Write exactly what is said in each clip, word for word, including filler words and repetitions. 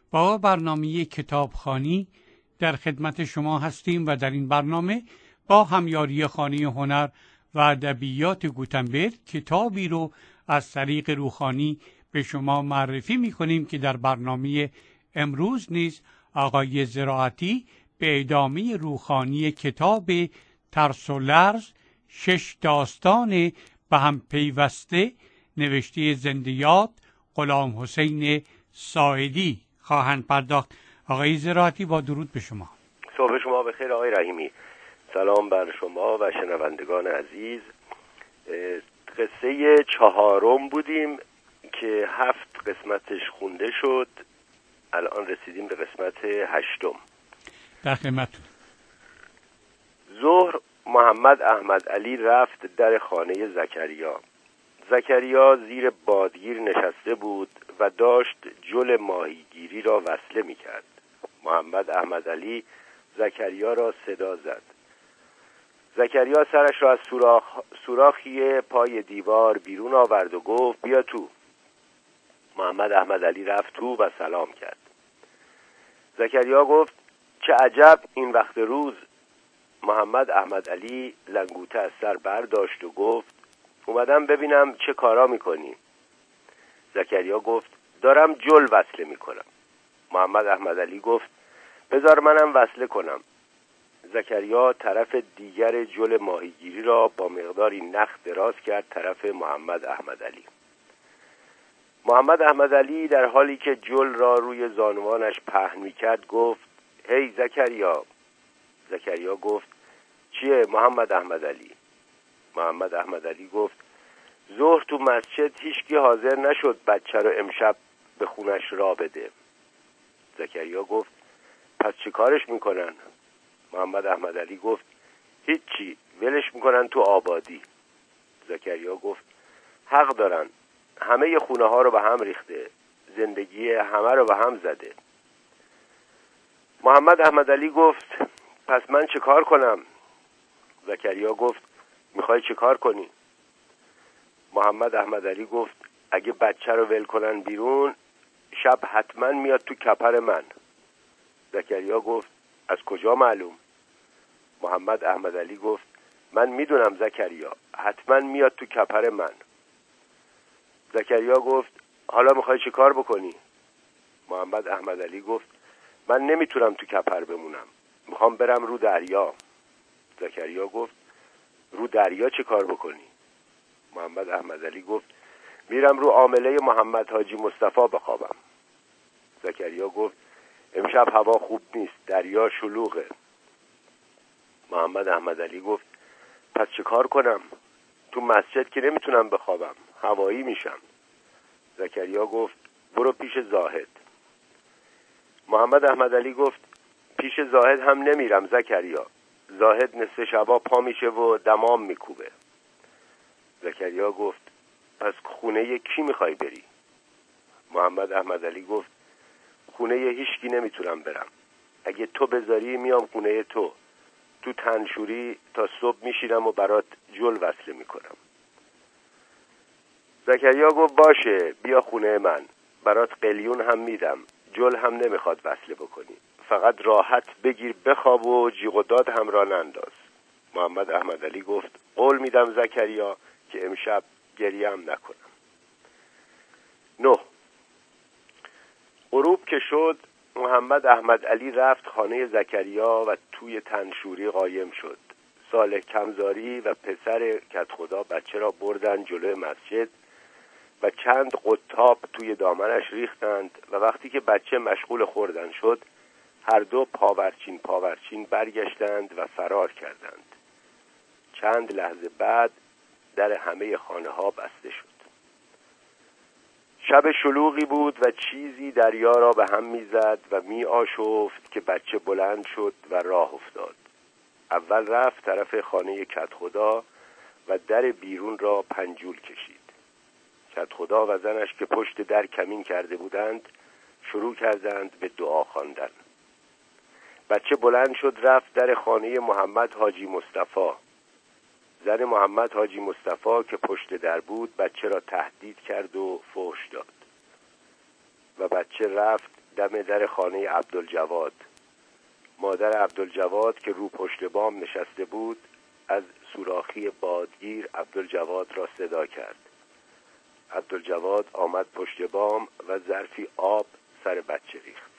با برنامه کتابخوانی در خدمت شما هستیم و در این برنامه با همیاری خانه هنر و ادبیات گوتنبرگ کتابی رو از طریق روحانی به شما معرفی می‌کنیم که در برنامه امروز نیز آقای زراعتی به ادامه روحانی کتاب ترس و لرز شش داستان به هم پیوسته نوشته زنده یاد غلام حسین ساعدی خواهند پرداخت. آقای زراعتی با درود به شما. صبح شما بخیر آقای رحیمی. سلام بر شما و شنوندگان عزیز. قصه چهارم بودیم که هفت قسمتش خونده شد. الان رسیدیم به قسمت هشتم. در خدمتتون. ظهر محمد احمد علی رفت در خانه زکریا. زکریا زیر بادگیر نشسته بود و داشت جل ماهیگیری را وصله می کرد. محمد احمد علی زکریا را صدا زد. زکریا سرش را از سوراخ سوراخی پای دیوار بیرون آورد و گفت بیا تو. محمد احمد علی رفت تو و سلام کرد. زکریا گفت چه عجب این وقت روز. محمد احمد علی لنگوته از سر برداشت و گفت اومدم ببینم چه کارا میکنی. زکریا گفت دارم جل وصله میکنم. محمد احمد علی گفت بذار منم وصله کنم. زکریا طرف دیگر جل ماهیگیری را با مقداری نخ دراز کرد طرف محمد احمد علی. محمد احمد علی در حالی که جل را روی زانوانش پهن میکرد گفت هی زکریا. زکریا گفت چیه محمد احمد علی؟ محمد احمد علی گفت ظهر تو مسجد هیچکی حاضر نشد بچه رو امشب به خونش را بده. زکریا گفت پس چه کارش میکنن؟ محمد احمد علی گفت هیچی، ولش میکنن تو آبادی. زکریا گفت حق دارن، همه خونه ها رو به هم ریخته، زندگی همه رو به هم زده. محمد احمد علی گفت پس من چه کار کنم؟ زکریا گفت میخوای چه کار کنی؟ محمد احمد علی گفت اگه بچه رو ول کنن بیرون شب حتما میاد تو کپر من. زکریا گفت از کجا معلوم؟ محمد احمد علی گفت من میدونم زکریا، حتما میاد تو کپر من. زکریا گفت حالا میخوای چه کار بکنی؟ محمد احمد علی گفت من نمیتونم تو کپر بمونم، میخوام برم رو دریا. زکریا گفت رو دریا چه کار بکنی؟ محمد احمد علی گفت میرم رو عامله محمد حاجی مصطفی بخوابم. زکریا گفت امشب هوا خوب نیست، دریا شلوغه. محمد احمد علی گفت پس چه کار کنم؟ تو مسجد که نمیتونم بخوابم، هوایی میشم. زکریا گفت برو پیش زاهد. محمد احمد علی گفت پیش زاهد هم نمیرم زکریا، زاهد نصف شبا پا میشه و دمام میکوبه. زکریا گفت پس خونه کی میخوای بری؟ محمد احمد علی گفت خونه هیچکی نمیتونم برم، اگه تو بذاری میام خونه تو، تو تنشوری تا صبح میشینم و برات جل وصله میکنم. زکریا گفت باشه بیا خونه من، برات قلیون هم میدم، جل هم نمیخواد وصله بکنی، فقط راحت بگیر بخواب و جیغ و داد هم را ننداز. محمد احمد علی گفت قول میدم زکریا که امشب گریه هم نکنم. نه. غروب که شد محمد احمد علی رفت خانه زکریا و توی تنشوری قایم شد. صالح کمزاری و پسر کدخدا بچه را بردن جلوی مسجد و چند قطاب توی دامنش ریختند و وقتی که بچه مشغول خوردن شد هر دو پاورچین پاورچین برگشتند و فرار کردند. چند لحظه بعد در همه خانه ها بسته شد. شب شلوغی بود و چیزی دریا را به هم میزد و می آشفت که بچه بلند شد و راه افتاد. اول رفت طرف خانه کدخدا و در بیرون را پنجول کشید. کدخدا و زنش که پشت در کمین کرده بودند شروع کردند به دعا خواندن. بچه بلند شد رفت در خانه محمد حاجی مصطفی. زن محمد حاجی مصطفی که پشت در بود بچه را تهدید کرد و فحش داد و بچه رفت دم در خانه عبدالجواد. مادر عبدالجواد که رو پشت بام نشسته بود از سوراخی بادگیر عبدالجواد را صدا کرد. عبدالجواد آمد پشت بام و ظرفی آب سر بچه ریخت.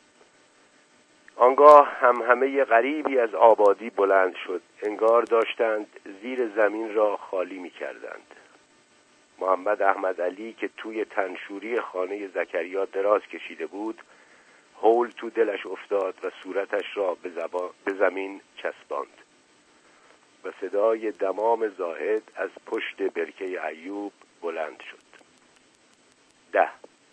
آنگاه هم همه غریبی از آبادی بلند شد، انگار داشتند زیر زمین را خالی می کردند. محمد احمد علی که توی تنشوری خانه زکریا دراز کشیده بود هول تو دلش افتاد و صورتش را به, زبا... به زمین چسباند و صدای دمام زاهد از پشت برکه ایوب بلند شد. ده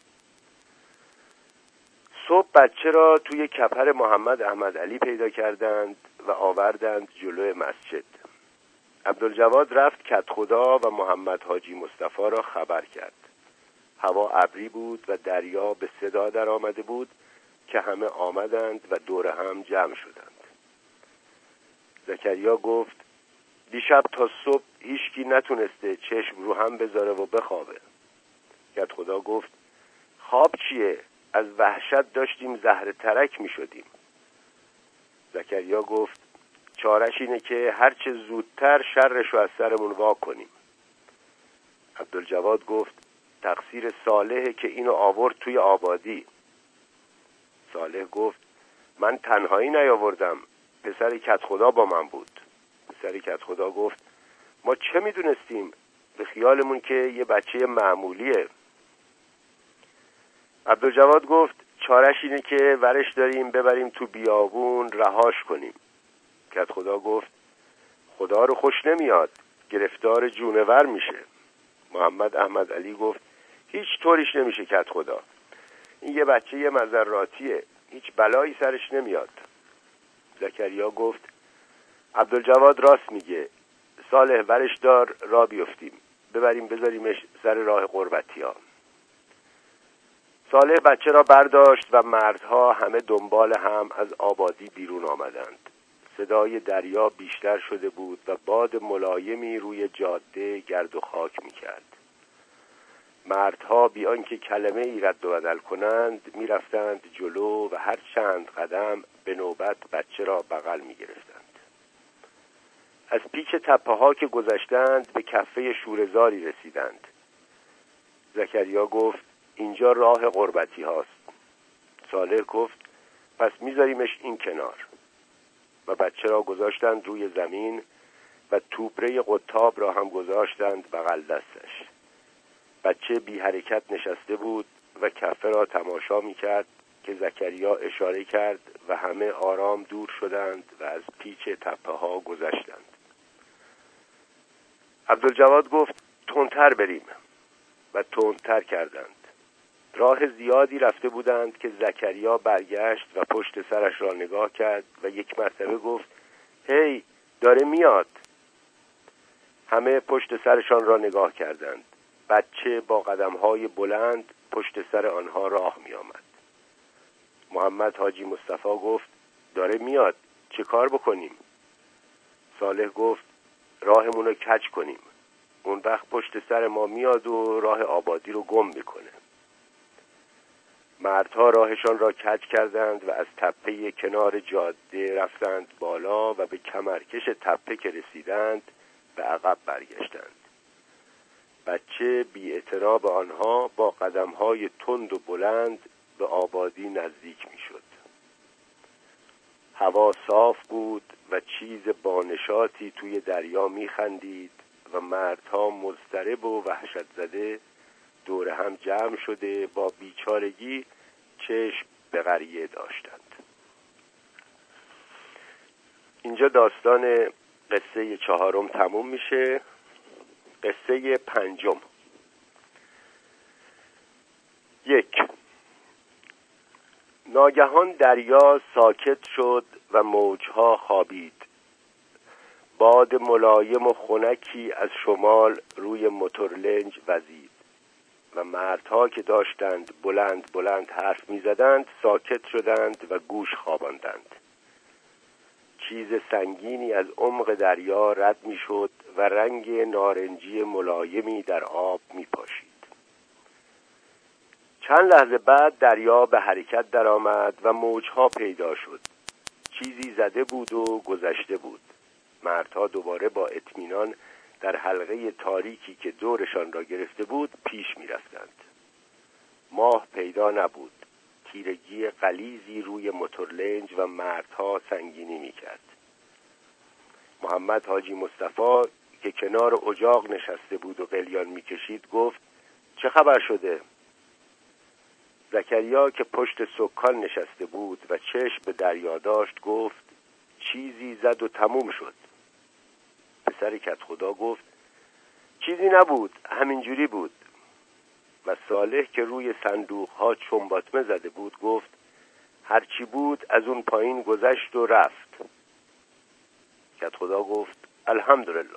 صبح بچه را توی کپر محمد احمد علی پیدا کردند و آوردند جلوی مسجد. عبدالجواد رفت کدخدا و محمد حاجی مصطفی را خبر کرد. هوا ابری بود و دریا به صدا در آمده بود که همه آمدند و دور هم جمع شدند. زکریا گفت دیشب تا صبح هیچکی نتونسته چشم رو هم بذاره و بخوابه. کدخدا گفت خواب چیه؟ از وحشت داشتیم زهر ترک می شدیم. زکریا گفت چارش اینه که هرچه زودتر شرش رو از سرمون وا کنیم. عبدالجواد گفت تقصیر صالحه که اینو آورد توی آبادی. صالح گفت من تنهایی نیاوردم، پسر کدخدا با من بود. پسر کدخدا گفت ما چه میدونستیم؟ به خیالمون که یه بچه معمولیه. عبدالجواد گفت چارش اینه که ورش داریم ببریم تو بیابون رهاش کنیم. کدخدا گفت خدا رو خوش نمیاد، گرفتار جونور میشه. محمد احمد علی گفت هیچ طوریش نمیشه کدخدا، این یه بچه یه مزراتیه، هیچ بلایی سرش نمیاد. زکریا گفت عبدالجواد راست میگه، صالح ورش دار را بیفتیم ببریم بذاریمش سر راه قربتی ها. صالح بچه را برداشت و مردها همه دنبال هم از آبادی بیرون آمدند. صدای دریا بیشتر شده بود و باد ملایمی روی جاده گرد و خاک میکرد. مردها بی آنکه کلمه ای رد و بدل کنند می رفتند جلو و هر چند قدم به نوبت بچه را بغل می گرفتند. از پیچ تپه ها که گذشتند به کفه شوره‌زاری رسیدند. زکریا گفت اینجا راه قربتی هاست. صالح گفت پس میذاریمش این کنار و بچه را گذاشتند روی زمین و توپره قطاب را هم گذاشتند بغل دستش. بچه بی حرکت نشسته بود و کفه را تماشا می کرد که زکریا اشاره کرد و همه آرام دور شدند و از پیچ تپه ها گذشتند. عبدالجواد گفت تندتر بریم و تندتر کردند. راه زیادی رفته بودند که زکریا برگشت و پشت سرش را نگاه کرد و یک مرتبه گفت هی داره میاد. همه پشت سرشان را نگاه کردند. بچه با قدم‌های بلند پشت سر آنها راه می آمد. محمد حاجی مصطفی گفت داره میاد، چه کار بکنیم؟ صالح گفت راهمون رو کج کنیم، اون وقت پشت سر ما میاد و راه آبادی رو گم میکنه. مردها راهشان را کج کردند و از تپه کنار جاده رفتند بالا و به کمرکش تپه که رسیدند به عقب برگشتند. بچه بی اعتنا به آنها با قدم‌های تند و بلند به آبادی نزدیک می‌شد. هوا صاف بود و چیز بانشاطی توی دریا می‌خندید و مردها مضطرب و وحشت زده دور هم جمع شده با بیچارگی چشم به قریه داشتند. اینجا داستان قصه چهارم تموم میشه. قصه پنجم. یک. ناگهان دریا ساکت شد و موجها خوابید. باد ملایم و خنکی از شمال روی موتورلنج وزید و مردها که داشتند بلند بلند حرف می زدند ساکت شدند و گوش خواباندند. چیز سنگینی از عمق دریا رد می شد و رنگ نارنجی ملایمی در آب می پاشید. چند لحظه بعد دریا به حرکت درآمد و موجها پیدا شد. چیزی زده بود و گذشته بود. مردها دوباره با اطمینان در حلقه تاریکی که دورشان را گرفته بود پیش می رفتند. ماه پیدا نبود. تیرگی غلیظی روی موتورلنج و مردها سنگینی می کرد. محمد حاجی مصطفی که کنار اجاق نشسته بود و قلیان می کشید گفت چه خبر شده؟ زکریا که پشت سکان نشسته بود و چشم به دریا داشت گفت چیزی زد و تموم شد. پسر کدخدا گفت چیزی نبود، همینجوری بود. و صالح که روی صندوق ها چنباتمه زده بود گفت هرچی بود از اون پایین گذشت و رفت. کدخدا گفت الحمدلله.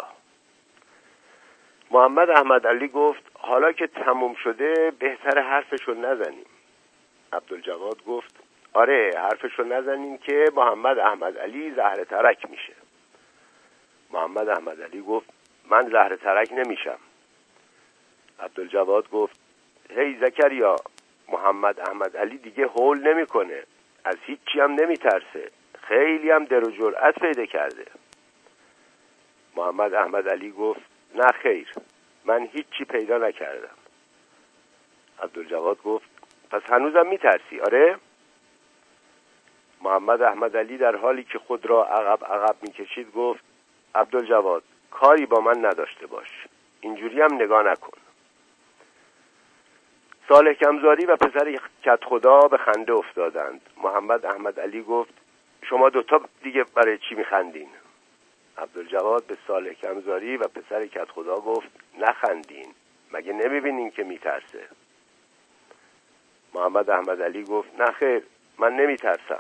محمد احمد علی گفت حالا که تموم شده بهتر حرفشو نزنیم. عبدالجواد گفت آره حرفشو نزنیم که محمد احمد علی زهر ترک میشه. محمد احمد علی گفت من زهر ترک نمیشم. عبدالجواد گفت هی زکریا، محمد احمد علی دیگه هول نمیکنه، از هیچی هم نمیترسه، خیلی هم در و جرأت پیدا کرده. محمد احمد علی گفت نه خیر، من هیچی پیدا نکردم. عبدالجواد گفت پس هنوزم میترسی آره؟ محمد احمد علی در حالی که خود را عقب عقب میکشید گفت عبدالجواد کاری با من نداشته باش، اینجوری هم نگاه نکن. صالح کمزاری و پسر کدخدا به خنده افتادند. محمد احمد علی گفت شما دوتا دیگه برای چی میخندین؟ عبدالجواد به صالح کمزاری و پسر کدخدا گفت نخندین، مگه نمیبینین که میترسه؟ محمد احمد علی گفت نه خیر، من نمیترسم.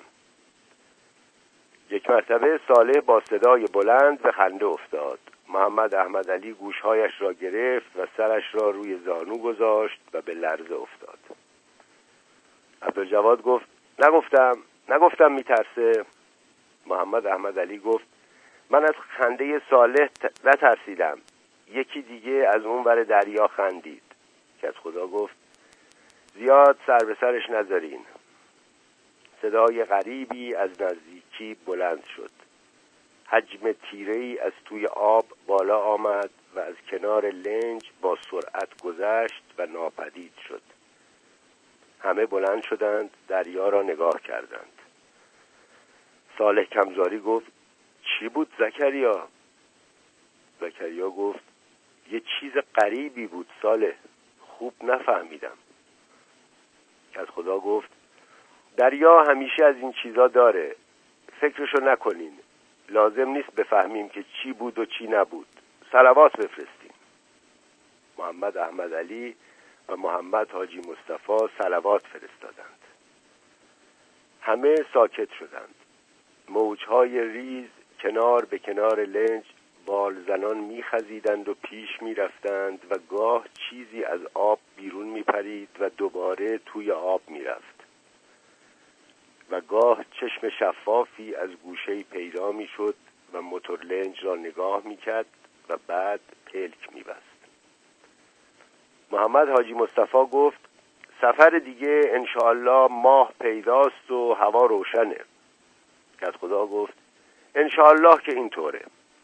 یک مرتبه صالح با صدای بلند به خنده افتاد. محمد احمد علی گوشهایش را گرفت و سرش را روی زانو گذاشت و به لرزه افتاد. عبدالجواد گفت نگفتم نگفتم میترسه. محمد احمد علی گفت من از خنده صالح نترسیدم، یکی دیگه از اون ور دریا خندید. کدخدا گفت زیاد سر به سرش نذارین. صدای غریبی از نزدیکی بلند شد. حجم تیره‌ای از توی آب بالا آمد و از کنار لنج با سرعت گذشت و ناپدید شد. همه بلند شدند، دریا را نگاه کردند. صالح کمزاری گفت چی بود زکریا؟ زکریا گفت یه چیز غریبی بود صالح، خوب نفهمیدم. کدخدا گفت دریا همیشه از این چیزا داره، فکرشو نکنین، لازم نیست بفهمیم که چی بود و چی نبود، صلوات بفرستیم. محمد احمد علی و محمد حاجی مصطفی صلوات فرستادند. همه ساکت شدند. موجهای ریز کنار به کنار لنج بال زنان می خزیدند و پیش می رفتند و گاه چیزی از آب بیرون می پرید و دوباره توی آب می رفت و گاه چشم شفافی از گوشه‌ای پیدا می شد و موتور لنج را نگاه می کرد و بعد پلک می بست. محمد حاجی مصطفی گفت سفر دیگه انشاءالله ماه پیداست و هوا روشنه. کدخدا گفت انشاءالله که اینطوره.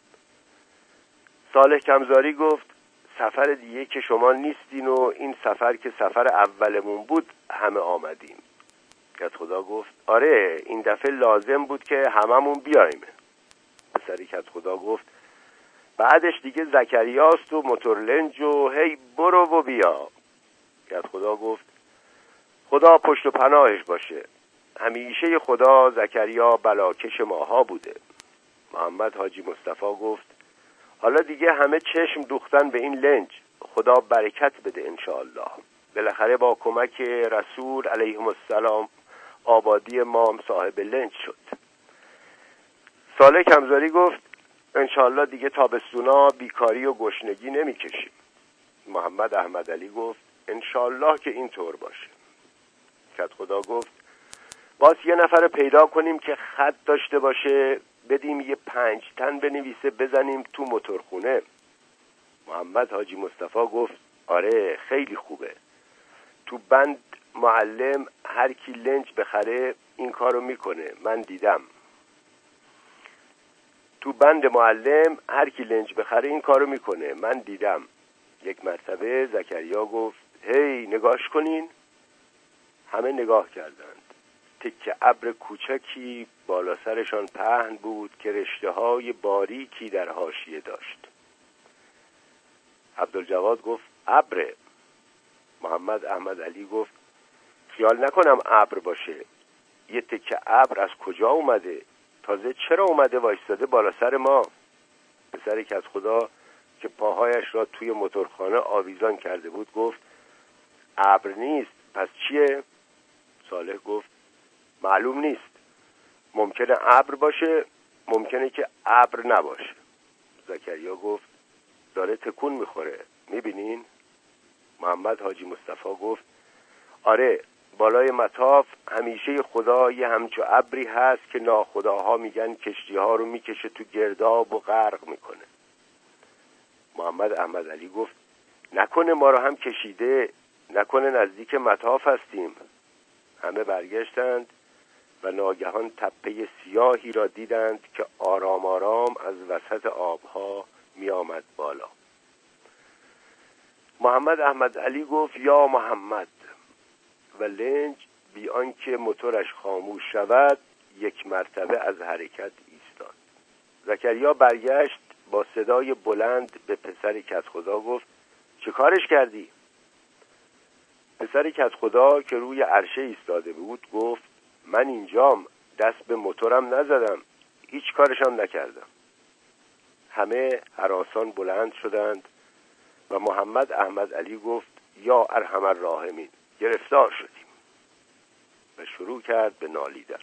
صالح کمزاری گفت سفر دیگه که شما نیستین و این سفر که سفر اولمون بود همه آمدیم. کدخدا گفت آره این دفعه لازم بود که هممون بیایم. پسر کدخدا گفت بعدش دیگه زکریاست و موتور لنج و هی برو و بیا. کدخدا گفت خدا پشت و پناهش باشه، همیشه خدا زکریا بلاکش ماها بوده. محمد حاجی مصطفی گفت حالا دیگه همه چشم دوختن به این لنج، خدا برکت بده انشاءالله. بالاخره با کمک رسول علیهم السلام آبادی ما صاحب لنج شد. صالح کمزاری گفت انشاءالله دیگه تابستونا بیکاری و گشنگی نمیکشیم. محمد احمد علی گفت انشاءالله که اینطور باشه. کدخدا گفت باز یه نفر پیدا کنیم که خط داشته باشه، بدیم یه پنج تن بنویسه بزنیم تو موتورخونه. محمد حاجی مصطفی گفت آره خیلی خوبه، تو بند معلم هر کی لنج بخره این کارو میکنه، من دیدم. تو بند معلم هر کی لنج بخره این کارو میکنه، من دیدم. یک مرتبه زکریا گفت هی نگاش کنین. همه نگاه کردند. تکه ابر کوچکی بالا سرشان پهن بود که رشته‌های باریکی در حاشیه داشت. عبدالجواد گفت ابره. محمد احمد علی گفت خیال نکنم ابر باشه. یه تکه ابر از کجا اومده؟ تازه چرا اومده وایستاده بالا سر ما؟ پسر کدخدا که پاهایش را توی موتورخانه آویزان کرده بود گفت ابر نیست، پس چیه؟ صالح گفت معلوم نیست. ممکنه ابر باشه، ممکنه که ابر نباشه. زکریا گفت داره تکون میخوره، میبینین؟ محمد حاجی مصطفی گفت آره، بالای مطاف همیشه خدا یه همچو ابری هست که ناخداها میگن کشتی ها رو میکشه تو گرداب و غرق میکنه. محمد احمد علی گفت نکنه ما رو هم کشیده، نکنه نزدیک مطاف هستیم. همه برگشتند و ناگهان تپه سیاهی را دیدند که آرام آرام از وسط آبها می آمد بالا. محمد احمد علی گفت یا محمد، و لنج بی آنکه موتورش خاموش شود یک مرتبه از حرکت ایستاد. زکریا برگشت با صدای بلند به پسر کدخدا گفت چه کارش کردی؟ پسر کدخدا که روی عرشه ایستاده بود گفت من اینجام، دست به موتورم نزدم، هیچ کارشم نکردم. همه هراسان بلند شدند و محمد احمد علی گفت یا ارحم الراحمین، گرفتار شدیم، و شروع کرد به نالیدن.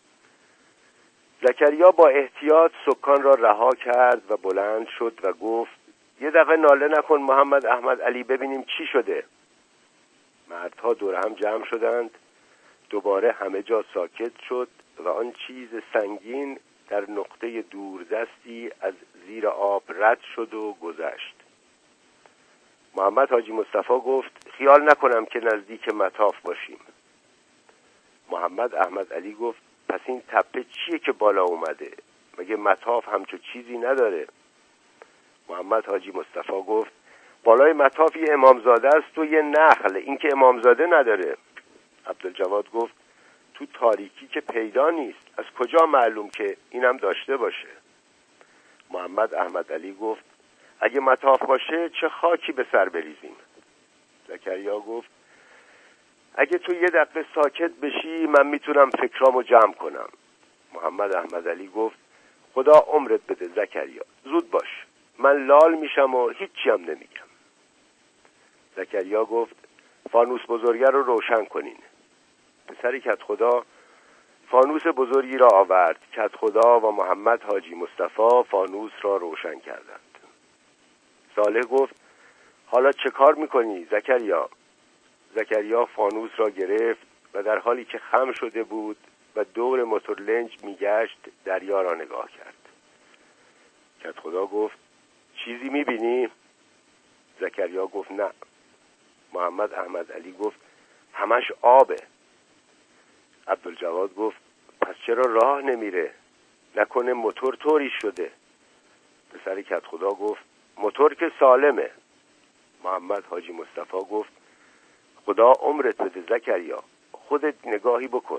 زکریا با احتیاط سکان را رها کرد و بلند شد و گفت یه دفعه ناله نکن محمد احمد علی، ببینیم چی شده. مردها دور هم جمع شدند. دوباره همه جا ساکت شد و آن چیز سنگین در نقطه دوردستی از زیر آب رد شد و گذشت. محمد حاجی مصطفی گفت خیال نکنم که نزدیک مطاف باشیم. محمد احمد علی گفت پس این تپه چیه که بالا اومده؟ مگه مطاف همچو چیزی نداره؟ محمد حاجی مصطفی گفت بالای مطاف یه امامزاده است و یه نخل، این که امامزاده نداره. عبدالجواد گفت تو تاریکی که پیدا نیست، از کجا معلوم که اینم داشته باشه؟ محمد احمد علی گفت اگه مطاف باشه چه خاکی به سر بریزیم؟ زکریا گفت اگه تو یه دقیقه ساکت بشی من میتونم فکرامو جمع کنم. محمد احمد علی گفت خدا عمرت بده زکریا، زود باش، من لال میشم و هیچی هم نمیگم. زکریا گفت فانوس بزرگه رو روشن کنین. پسر کدخدا فانوس بزرگی را آورد. کدخدا و محمد حاجی مصطفی فانوس را روشن کردند. صالح گفت حالا چه کار میکنی زکریا؟ زکریا فانوس را گرفت و در حالی که خم شده بود و دور موتور لنج میگشت دریا را نگاه کرد. کدخدا گفت چیزی میبینی؟ زکریا گفت نه. محمد احمد علی گفت همش آبه. عبدالجواد گفت پس چرا راه نمیره؟ نکنه موتور طوری شده؟ پسر کدخدا گفت موتور که سالمه. محمد حاجی مصطفی گفت خدا عمرت بده زکریا، خودت نگاهی بکن.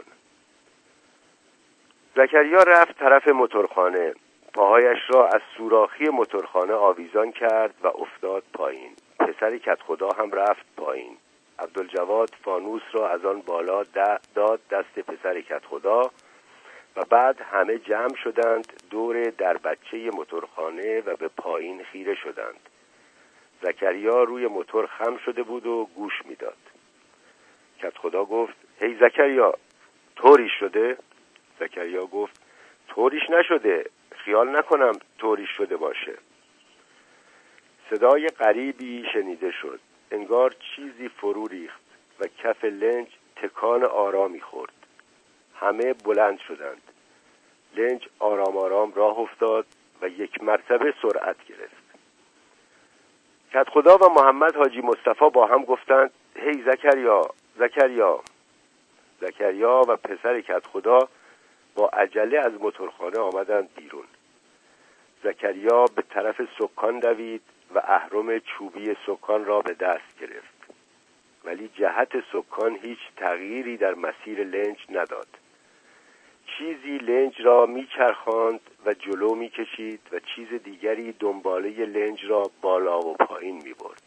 زکریا رفت طرف موتورخانه، پاهایش را از سوراخی موتورخانه آویزان کرد و افتاد پایین. پسر کدخدا هم رفت پایین. عبدالجواد فانوس را از آن بالا داد دست پسر کدخدا و بعد همه جمع شدند دور در بچه موتورخانه و به پایین خیره شدند. زکریا روی موتور خم شده بود و گوش میداد. کدخدا گفت هی زکریا، طوریش شده؟ زکریا گفت طوریش نشده، خیال نکنم طوریش شده باشه. صدای غریبی شنیده شد، انگار چیزی فرو ریخت و کف لنج تکان آرامی خورد. همه بلند شدند. لنج آرام آرام راه افتاد و یک مرتبه سرعت گرفت. کدخدا و محمد حاجی مصطفی با هم گفتند هی زکریا، زکریا. زکریا و پسر کدخدا با عجله از موتورخانه آمدند بیرون. زکریا به طرف سکان دوید و اهرم چوبی سکان را به دست گرفت، ولی جهت سکان هیچ تغییری در مسیر لنج نداد. چیزی لنج را میچرخاند و جلو میکشید و چیز دیگری دنباله لنج را بالا و پایین میبرد.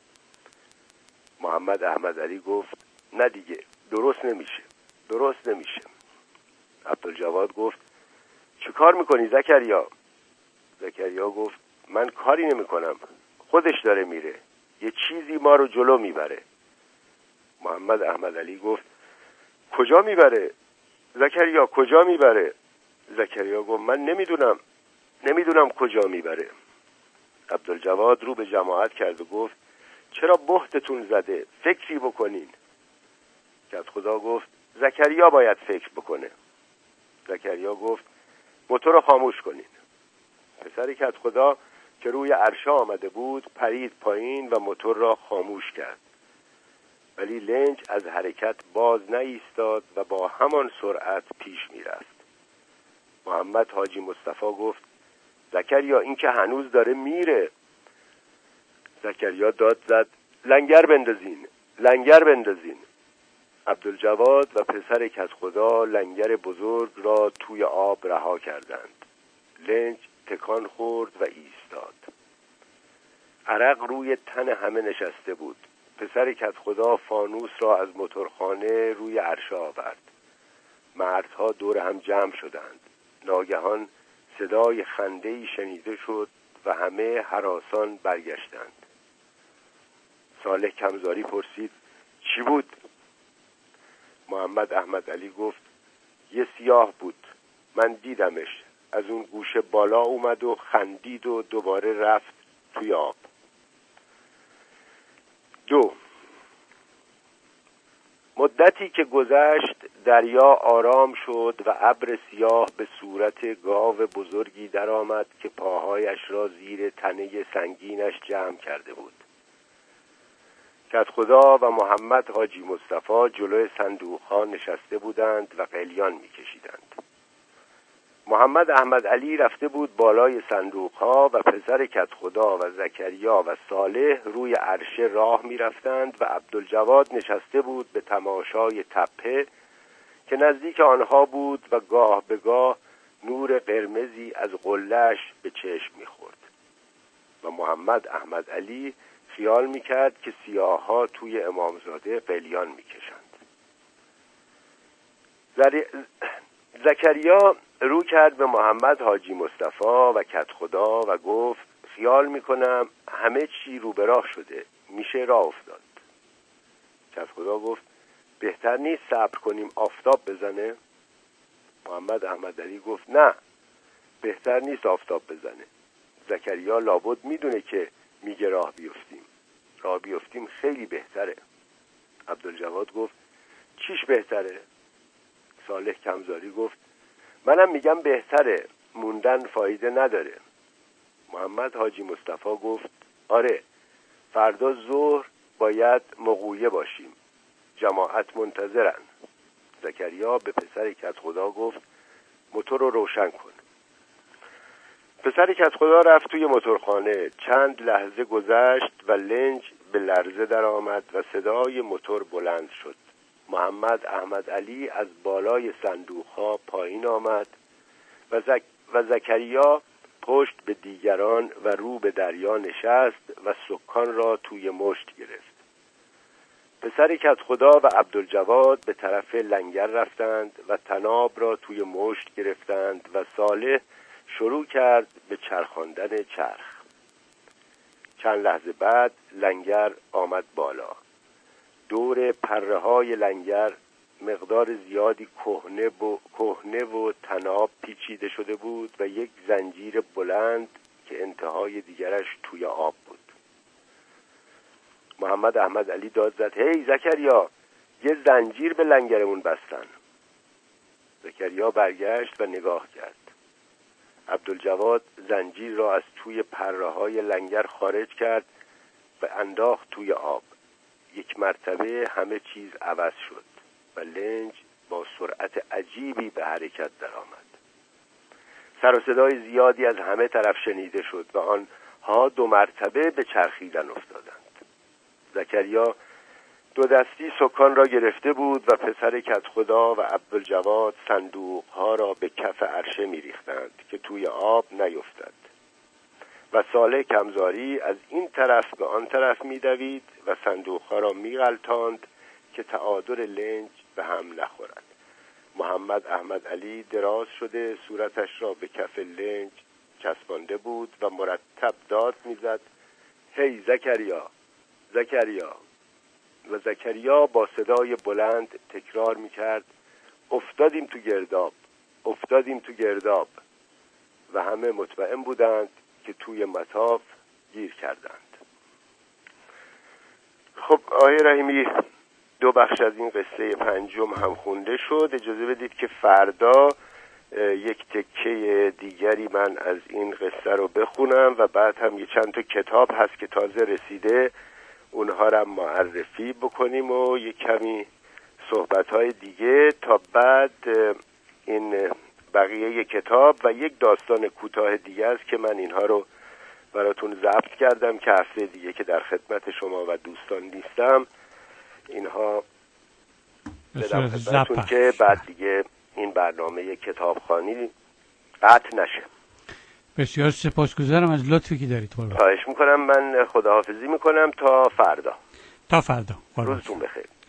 محمد احمد علی گفت نه دیگه، درست نمیشه درست نمیشه عبدالجواد گفت چه کار میکنی زکریا؟ زکریا گفت من کاری نمیکنم، خودش داره میره، یه چیزی ما رو جلو میبره. محمد احمد علی گفت کجا میبره؟ زکریا کجا میبره؟ زکریا گفت من نمیدونم نمیدونم کجا میبره. عبدالجواد رو به جماعت کرد و گفت چرا بهتتون زده؟ فکری بکنین. کدخدا گفت زکریا باید فکر بکنه. زکریا گفت موتور رو خاموش کنین. پسر کدخدا که روی عرشه آمده بود پرید پایین و موتور را خاموش کرد، ولی لنج از حرکت باز نایستاد و با همان سرعت پیش میرفت. محمد حاجی مصطفی گفت زکریا این که هنوز داره میره. زکریا داد زد لنگر بندازین لنگر بندازین. عبدالجواد و پسر کدخدا لنگر بزرگ را توی آب رها کردند. لنج تکان خورد و ایستاد. عرق روی تن همه نشسته بود. پسر کدخدا فانوس را از موتورخانه روی عرشه آورد. مردها دور هم جمع شدند. ناگهان صدای خنده‌ای شنیده شد و همه هراسان برگشتند. صالح کمزاری پرسید چی بود؟ محمد احمد علی گفت یه سیاه بود، من دیدمش، از اون گوشه بالا اومد و خندید و دوباره رفت توی آب. دو مدتی که گذشت دریا آرام شد و ابر سیاه به صورت گاو بزرگی درآمد که پاهایش را زیر تنه سنگینش جمع کرده بود. کدخدا و محمد حاجی مصطفی جلوی صندوق‌ها نشسته بودند و قلیان می‌کشیدند. محمد احمد علی رفته بود بالای صندوق‌ها و پسر کدخدا و زکریا و صالح روی عرشه راه می‌رفتند و عبدالجواد نشسته بود به تماشای تپه که نزدیک آنها بود و گاه به گاه نور قرمزی از قله‌اش به چشم می‌خورد و محمد احمد علی خیال می‌کرد که سیاه‌ها توی امامزاده قلیان می‌کشند. زر... زکریا رو کرد به محمد حاجی مصطفی و کدخدا و گفت خیال میکنم همه چی رو به راه شده، میشه راه افتاد. کدخدا گفت بهتر نیست صبر کنیم آفتاب بزنه؟ محمد احمد علی گفت نه، بهتر نیست آفتاب بزنه. زکریا لابد میدونه که میگه راه بیفتیم. راه بیفتیم خیلی بهتره. عبدالجواد گفت چیش بهتره؟ صالح کمزاری گفت منم میگم بهتره، موندن فایده نداره. محمد حاجی مصطفی گفت آره، فردا ظهر باید مغویه باشیم، جماعت منتظرن. زکریا به پسر کدخدا گفت موتور رو روشن کن. پسر کدخدا رفت توی موتورخانه. چند لحظه گذشت و لنج به لرزه در آمد و صدای موتور بلند شد. محمد احمد علی از بالای صندوق‌ها پایین آمد و, زک... و زکریا پشت به دیگران و رو به دریا نشست و سکان را توی مشت گرفت. پسر کدخدا و عبدالجواد به طرف لنگر رفتند و طناب را توی مشت گرفتند و صالح شروع کرد به چرخاندن چرخ. چند لحظه بعد لنگر آمد بالا. دور پره های لنگر مقدار زیادی کهنه و کهنه و طناب پیچیده شده بود و یک زنجیر بلند که انتهای دیگرش توی آب بود. محمد احمد علی داد زد هی زکریا، یه زنجیر به لنگرمون بستن. زکریا برگشت و نگاه کرد. عبدالجواد زنجیر را از توی پره های لنگر خارج کرد و انداخت توی آب. یک مرتبه همه چیز عوض شد و لنج با سرعت عجیبی به حرکت درآمد. سر و صدای زیادی از همه طرف شنیده شد و آنها دو مرتبه به چرخیدن افتادند. زکریا دو دستی سکان را گرفته بود و پسر کدخدا و عبدالجواد صندوقها را به کف عرشه می‌ریختند که توی آب نیفتد و صالح کمزاری از این طرف به آن طرف می‌دوید و صندوقها را می‌غلطاند که تعادل لنج به هم نخورد. محمد احمد علی دراز شده صورتش را به کف لنج چسبانده بود و مرتب داد می‌زد: هی زکریا، زکریا. و زکریا با صدای بلند تکرار می‌کرد: افتادیم تو گرداب، افتادیم تو گرداب. و همه مطمئن بودند که توی مطاف گیر کردند. خب آقای رحیمی، دو بخش از این قصه پنجم هم خونده شد. اجازه بدید که فردا یک تکه دیگری من از این قصه رو بخونم و بعد هم یه چند تا کتاب هست که تازه رسیده، اونها رو معرفی بکنیم و یک کمی صحبت‌های دیگه تا بعد این بقیه کتاب و یک داستان کوتاه دیگه است که من اینها رو براتون ضبط کردم که هفته دیگه که در خدمت شما و دوستان نیستم اینها بدم خدمتتون که بعد دیگه این برنامه کتابخوانی قطع نشه. بسیار سپاسگزارم از لطفی که دارید. خواهش میکنم. من خداحافظی میکنم تا فردا. تا فردا. روزتون بخیر.